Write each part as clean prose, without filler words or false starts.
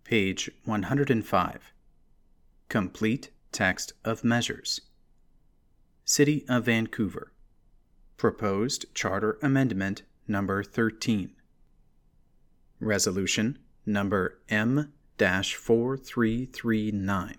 Page 105. Complete Text of Measures. City of Vancouver. Proposed Charter Amendment Number 13. Resolution Number M-4339.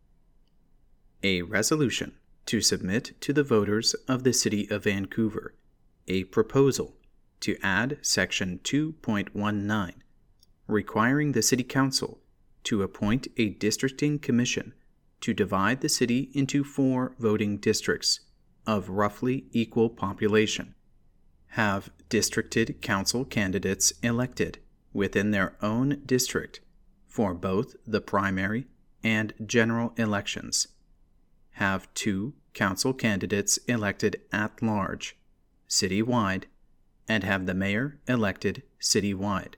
A resolution to submit to the voters of the City of Vancouver a proposal to add Section 2.19, requiring the City Council to appoint a districting commission to divide the city into 4 voting districts of roughly equal population, have districted council candidates elected within their own district for both the primary and general elections, have 2 council candidates elected at large, citywide, and have the mayor elected citywide.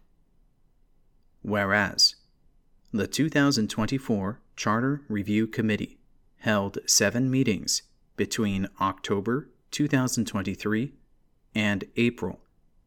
Whereas, the 2024 Charter Review Committee held 7 meetings between October 2023 and April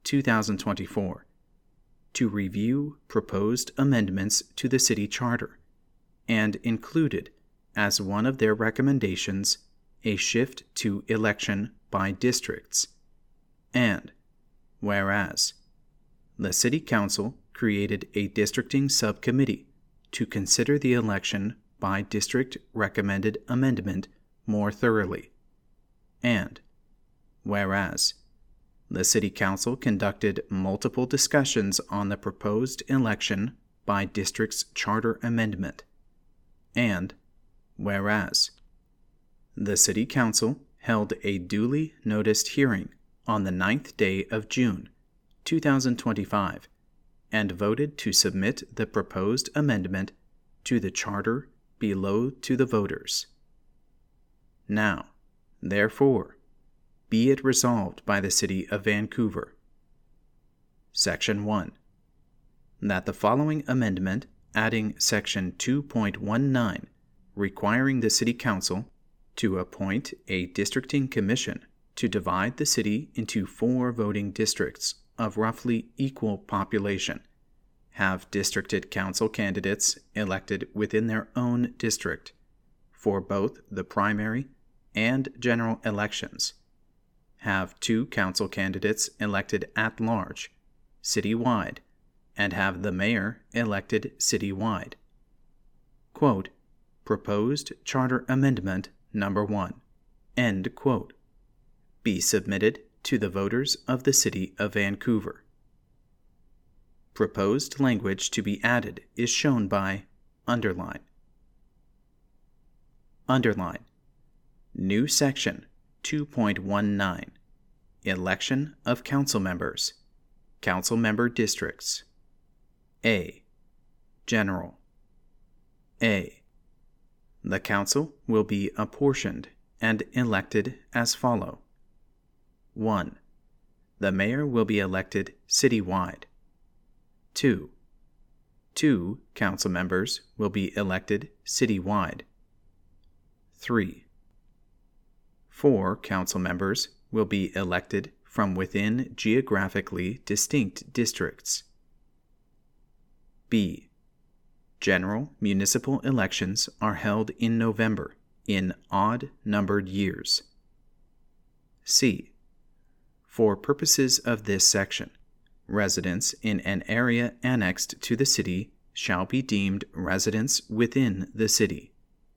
2024 to review proposed amendments to the city charter, and included as one of their recommendations a shift to election by districts. And whereas, the City Council created a districting subcommittee to consider the election by district recommended amendment more thoroughly. And whereas, the City Council conducted multiple discussions on the proposed election by district's charter amendment. And whereas, the City Council held a duly noticed hearing on the 9th day of June, 2025, and voted to submit the proposed amendment to the charter below to the voters. Now, therefore, be it resolved by the City of Vancouver. Section 1. That the following amendment, adding Section 2.19, requiring the City Council to appoint a districting commission to divide the city into 4 voting districts of roughly equal population, have districted council candidates elected within their own district for both the primary and general elections, have 2 council candidates elected at large, citywide, and have the mayor elected citywide. Quote, Proposed Charter Amendment Number 1. End quote. Be submitted to the voters of the City of Vancouver. Proposed language to be added is shown by underline. Underline. New Section 2.19. Election of Council Members. Council Member Districts. A. General. A. The Council will be apportioned and elected as follow. 1. The Mayor will be elected citywide. 2. 2 council members will be elected citywide. 3. 4 council members will be elected from within geographically distinct districts. B. General municipal elections are held in November in odd-numbered years. C. For purposes of this section, residents in an area annexed to the city shall be deemed residents within the city.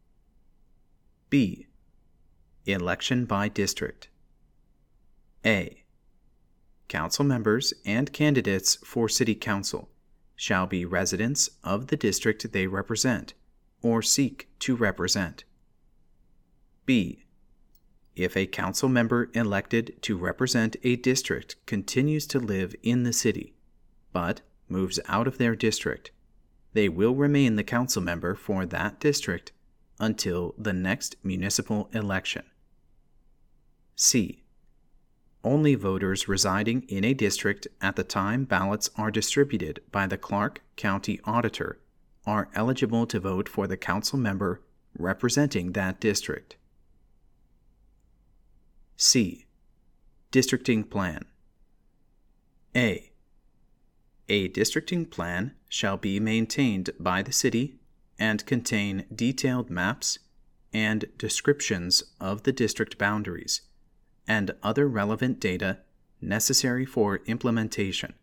B. Election by district. A. Council members and candidates for City Council shall be residents of the district they represent or seek to represent. B. If a council member elected to represent a district continues to live in the city, but moves out of their district, they will remain the council member for that district until the next municipal election. C. Only voters residing in a district at the time ballots are distributed by the Clark County Auditor are eligible to vote for the council member representing that district. C. Districting Plan. A. A districting plan shall be maintained by the city and contain detailed maps and descriptions of the district boundaries and other relevant data necessary for implementation.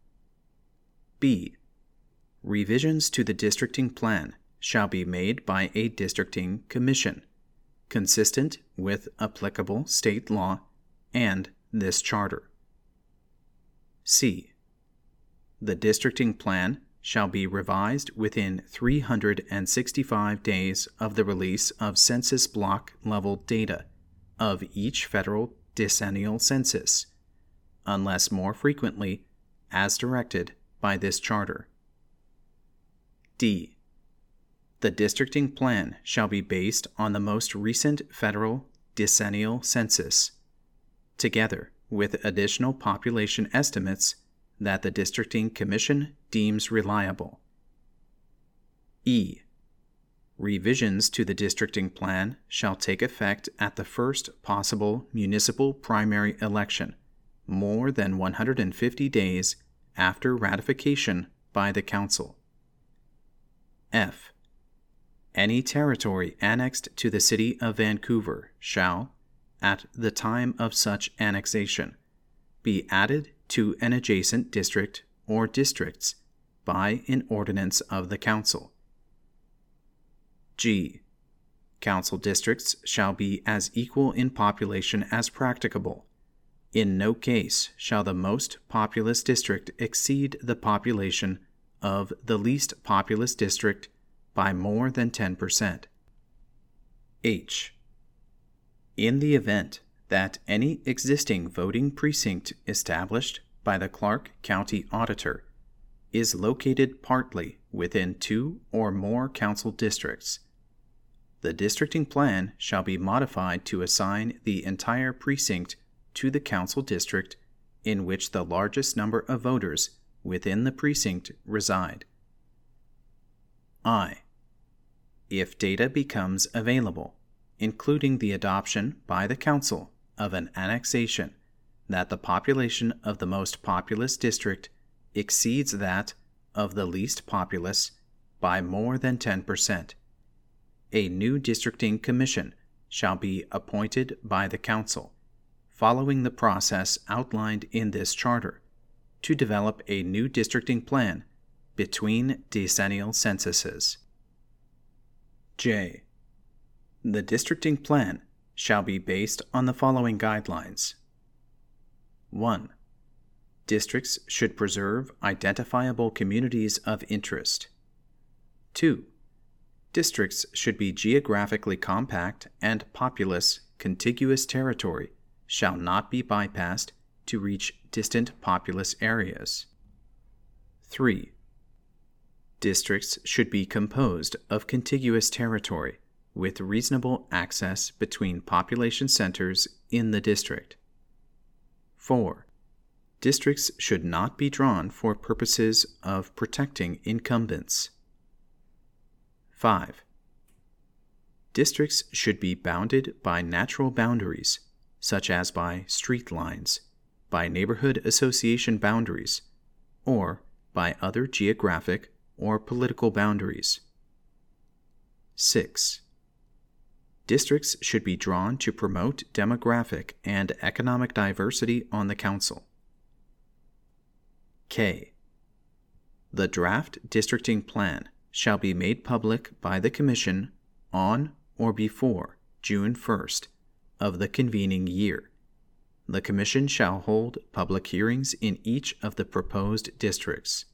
B. Revisions to the districting plan shall be made by a districting commission, consistent with applicable state law and this charter. C. The districting plan shall be revised within 365 days of the release of census block level data of each federal decennial census, unless more frequently as directed by this charter. D. The districting plan shall be based on the most recent federal decennial census, together with additional population estimates that the districting commission deems reliable. E. Revisions to the districting plan shall take effect at the first possible municipal primary election, more than 150 days after ratification by the council. F. Any territory annexed to the City of Vancouver shall, at the time of such annexation, be added to an adjacent district or districts by an ordinance of the council. G. Council districts shall be as equal in population as practicable. In no case shall the most populous district exceed the population of the least populous district by more than 10%. H. In the event that any existing voting precinct established by the Clark County Auditor is located partly within 2 or more council districts, the districting plan shall be modified to assign the entire precinct to the council district in which the largest number of voters within the precinct reside. I. If data becomes available, including the adoption by the council of an annexation, that the population of the most populous district exceeds that of the least populous by more than 10%, a new districting commission shall be appointed by the council, following the process outlined in this charter, to develop a new districting plan between decennial censuses. J. The districting plan shall be based on the following guidelines. 1. Districts should preserve identifiable communities of interest. 2. Districts should be geographically compact and populous contiguous territory shall not be bypassed to reach distant populous areas. 3. Districts should be composed of contiguous territory with reasonable access between population centers in the district. 4. Districts should not be drawn for purposes of protecting incumbents. 5. Districts should be bounded by natural boundaries, such as by street lines, by neighborhood association boundaries, or by other geographic or political boundaries. 6. Districts should be drawn to promote demographic and economic diversity on the council. K. The draft districting plan shall be made public by the Commission on or before June 1st of the convening year. The Commission shall hold public hearings in each of the proposed districts.